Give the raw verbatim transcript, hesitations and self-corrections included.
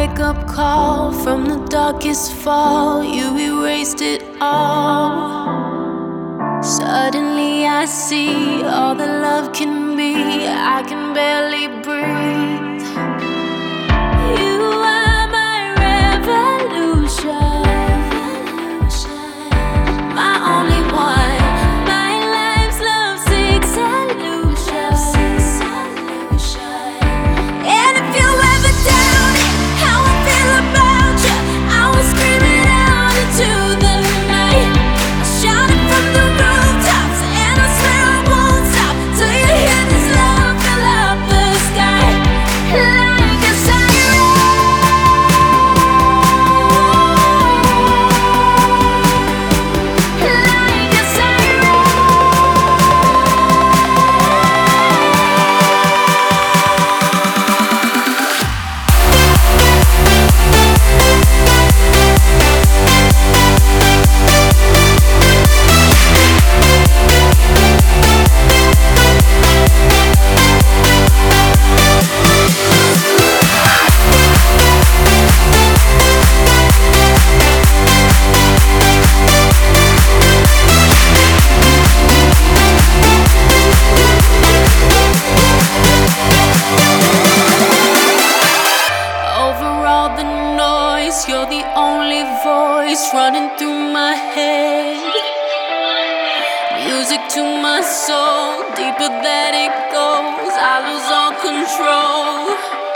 wake up call from the darkest fall. You erased it all. Suddenly I see all that love can be. I can barely breathe. You are my revolution, my only one, my life's lovesick solution. And if you ever doubt how I feel about you, I will scream it out into the night. I'll shout it from the rooftops, and I swear I won't stop till you hear this love fill up the sky like a siren. Like a siren. Over all the noise, you're the only voice running through my head. Music to my soul, deeper than it goes. I lose all control.